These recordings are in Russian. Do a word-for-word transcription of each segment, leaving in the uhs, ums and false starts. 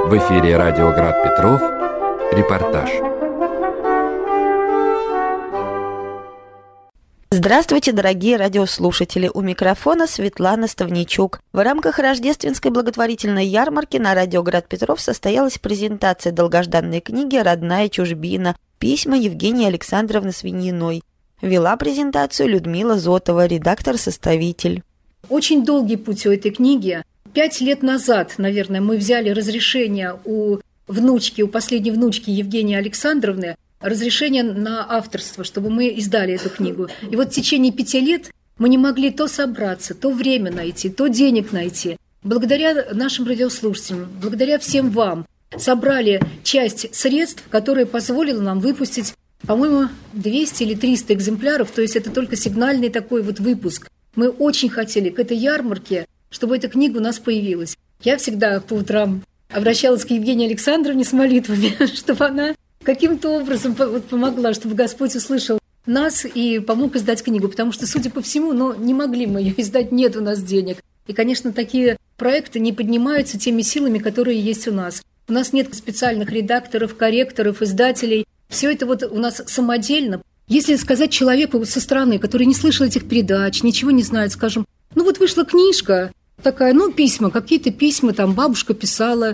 В эфире радио Град Петров. Репортаж. Здравствуйте, дорогие радиослушатели! У микрофона Светлана Ставничук. В рамках рождественской благотворительной ярмарки на радио Град Петров состоялась презентация долгожданной книги «Родная чужбина. Письма Евгении Александровны Свининой». Вела презентацию Людмила Зотова, редактор-составитель. Очень долгий путь у этой книги. Пять лет назад, наверное, мы взяли разрешение у внучки, у последней внучки Евгении Александровны, разрешение на авторство, чтобы мы издали эту книгу. И вот в течение пяти лет мы не могли то собраться, то время найти, то денег найти. Благодаря нашим радиослушателям, благодаря всем вам, собрали часть средств, которые позволили нам выпустить, по-моему, двести или триста экземпляров, то есть это только сигнальный такой вот выпуск. Мы очень хотели к этой ярмарке, чтобы эта книга у нас появилась. Я всегда по утрам обращалась к Евгении Александровне с молитвами, чтобы она каким-то образом помогла, чтобы Господь услышал нас и помог издать книгу, потому что, судя по всему, ну, не могли мы ее издать, нет у нас денег. И, конечно, такие проекты не поднимаются теми силами, которые есть у нас. У нас нет специальных редакторов, корректоров, издателей. Все это вот у нас самодельно. Если сказать человеку со стороны, который не слышал этих передач, ничего не знает, скажем, ну вот вышла книжка такая, ну письма, какие-то письма, там бабушка писала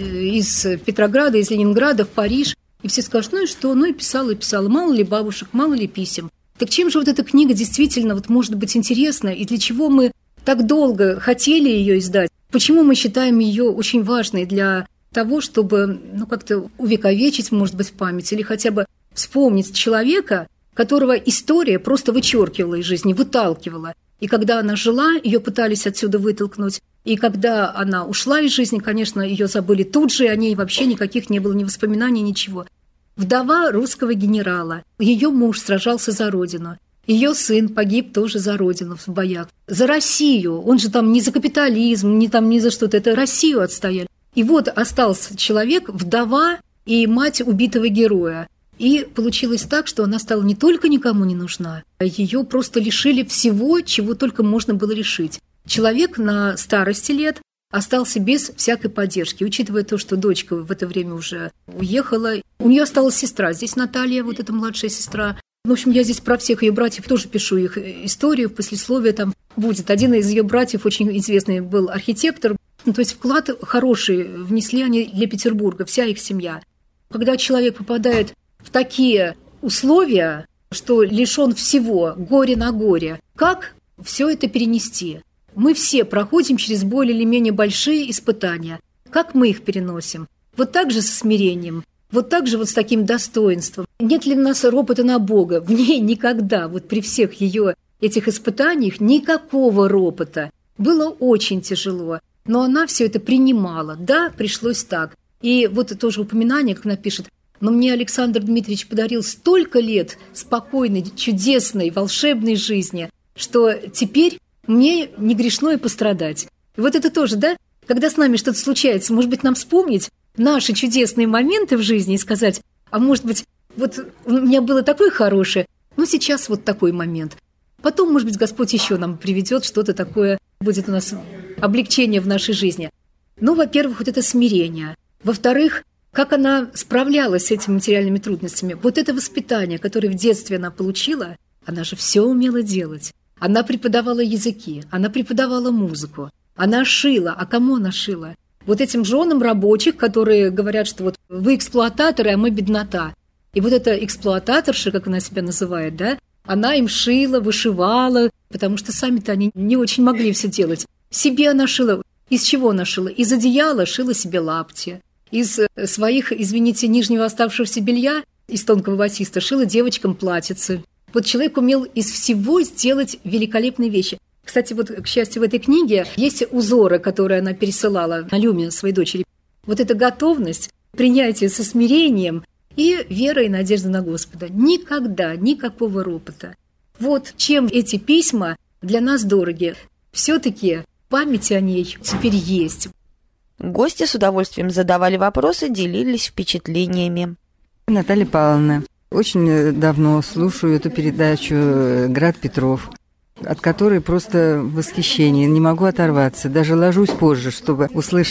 из Петрограда, из Ленинграда в Париж, и все скажут, ну и что, ну и писала, и писала, мало ли бабушек, мало ли писем. Так чем же вот эта книга действительно вот может быть интересна, и для чего мы так долго хотели ее издать? Почему мы считаем ее очень важной для того, чтобы, ну, как-то увековечить, может быть, в памяти, или хотя бы вспомнить человека, которого история просто вычеркивала из жизни, выталкивала. И когда она жила, ее пытались отсюда вытолкнуть. И когда она ушла из жизни, конечно, ее забыли тут же, и о ней вообще никаких не было ни воспоминаний, ничего. Вдова русского генерала. Ее муж сражался за родину. Ее сын погиб тоже за родину в боях. За Россию. Он же там не за капитализм, не там не за что-то. Это Россию отстояли. И вот остался человек, вдова и мать убитого героя. И получилось так, что она стала не только никому не нужна, а ее просто лишили всего, чего только можно было лишить. Человек на старости лет остался без всякой поддержки, учитывая то, что дочка в это время уже уехала. У нее осталась сестра, здесь Наталья, вот эта младшая сестра. В общем, я здесь про всех ее братьев тоже пишу их историю, в послесловии там будет. Один из ее братьев, очень известный, был архитектор. Ну, то есть вклад хороший внесли они для Петербурга, вся их семья. Когда человек попадает в такие условия, что лишен всего, горе на горе, как все это перенести? Мы все проходим через более или менее большие испытания. Как мы их переносим? Вот так же со смирением, вот так же вот с таким достоинством. Нет ли у нас ропота на Бога? В ней никогда, вот при всех ее этих испытаниях, никакого ропота. Было очень тяжело, но она все это принимала. Да, пришлось так. И вот тоже упоминание, как она пишет, но мне Александр Дмитриевич подарил столько лет спокойной, чудесной, волшебной жизни, что теперь мне не грешно и пострадать. И вот это тоже, да? Когда с нами что-то случается, может быть, нам вспомнить наши чудесные моменты в жизни и сказать, а может быть, вот у меня было такое хорошее, но сейчас вот такой момент. Потом, может быть, Господь еще нам приведет что-то такое, будет у нас облегчение в нашей жизни. Ну, во-первых, вот это смирение. Во-вторых, как она справлялась с этими материальными трудностями. Вот это воспитание, которое в детстве она получила, она же все умела делать. Она преподавала языки, она преподавала музыку, она шила. А кому она шила? Вот этим женам рабочих, которые говорят, что вот вы эксплуататоры, а мы беднота. И вот эта эксплуататорша, как она себя называет, да, она им шила, вышивала, потому что сами-то они не очень могли все делать. Себе она шила. Из чего она шила? Из одеяла шила себе лапти. Из своих, извините, нижнего оставшегося белья, из тонкого батиста, шила девочкам платьицы. Вот человек умел из всего сделать великолепные вещи. Кстати, вот, к счастью, в этой книге есть узоры, которые она пересылала на Люме своей дочери. Вот эта готовность, принятие со смирением и вера и надежда на Господа. Никогда никакого ропота. Вот чем эти письма для нас дороги. Все-таки память о ней теперь есть. Гости с удовольствием задавали вопросы, делились впечатлениями. Наталья Павловна, очень давно слушаю эту передачу «Град Петров», от которой просто восхищение, не могу оторваться. Даже ложусь позже, чтобы услышать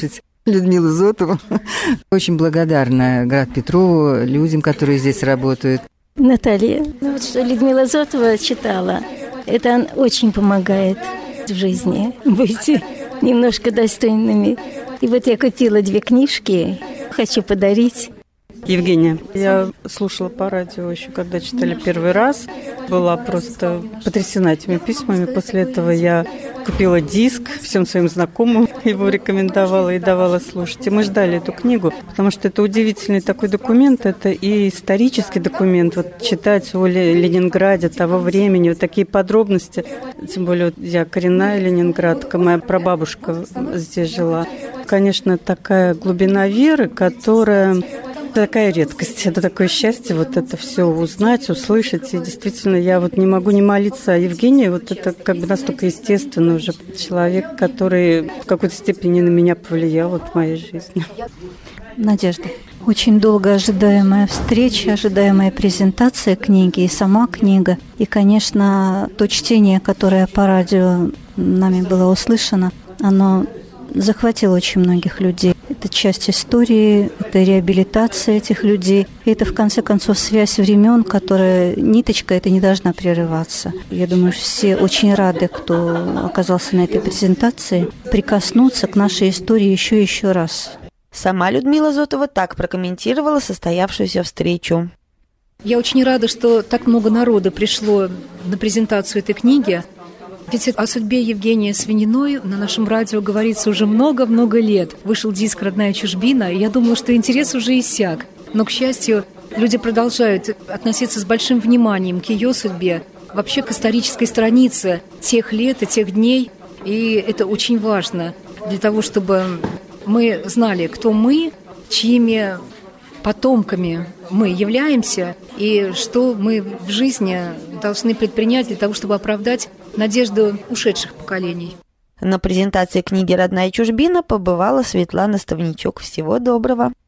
Людмилу Зотову. Очень благодарна Град Петрову, людям, которые здесь работают. Наталья, ну вот что Людмила Зотова читала, это очень помогает в жизни быть немножко достойными. И вот я купила две книжки, хочу подарить. Евгения, я слушала по радио еще, когда читали первый раз. Была просто потрясена этими письмами. После этого я купила диск, всем своим знакомым его рекомендовала и давала слушать. И мы ждали эту книгу, потому что это удивительный такой документ. Это и исторический документ. Вот читать о Ленинграде того времени, вот такие подробности. Тем более вот я коренная ленинградка, моя прабабушка здесь жила. Конечно, такая глубина веры, которая... Такая редкость, это такое счастье, вот это все узнать, услышать. И действительно, я вот не могу не молиться. А Евгения, вот это как бы настолько естественно уже человек, который в какой-то степени на меня повлиял вот в моей жизни. Надежда. Очень долго ожидаемая встреча, ожидаемая презентация книги и сама книга. И, конечно, то чтение, которое по радио нами было услышано, оно захватило очень многих людей. Это часть истории, это реабилитация этих людей. И это, в конце концов, связь времен, которая, ниточка эта не должна прерываться. Я думаю, все очень рады, кто оказался на этой презентации, прикоснуться к нашей истории еще и еще раз. Сама Людмила Зотова так прокомментировала состоявшуюся встречу. Я очень рада, что так много народа пришло на презентацию этой книги. Ведь о судьбе Евгении Свининой на нашем радио говорится уже много-много лет. Вышел диск «Родная чужбина», и я думала, что интерес уже иссяк. Но, к счастью, люди продолжают относиться с большим вниманием к ее судьбе, вообще к исторической странице тех лет и тех дней. И это очень важно для того, чтобы мы знали, кто мы, чьими потомками мы являемся, и что мы в жизни должны предпринять для того, чтобы оправдать надежду ушедших поколений. На презентации книги «Родная чужбина» побывала Светлана Ставничук. Всего доброго!